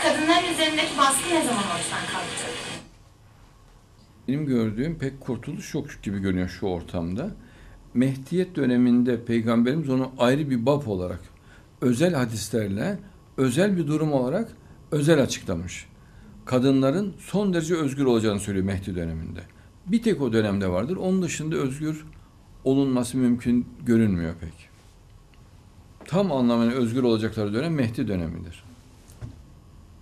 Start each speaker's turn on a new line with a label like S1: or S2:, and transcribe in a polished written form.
S1: kadınların üzerindeki baskı ne zaman ortadan kalkacak?
S2: Benim gördüğüm pek kurtuluş yok gibi görünüyor şu ortamda. Mehdiyet döneminde Peygamberimiz onu ayrı bir bab olarak, özel hadislerle, özel bir durum olarak özel açıklamış. Kadınların son derece özgür olacağını söylüyor Mehdi döneminde. Bir tek o dönemde vardır. Onun dışında özgür olunması mümkün görünmüyor pek. Tam anlamıyla özgür olacakları dönem Mehdi dönemidir.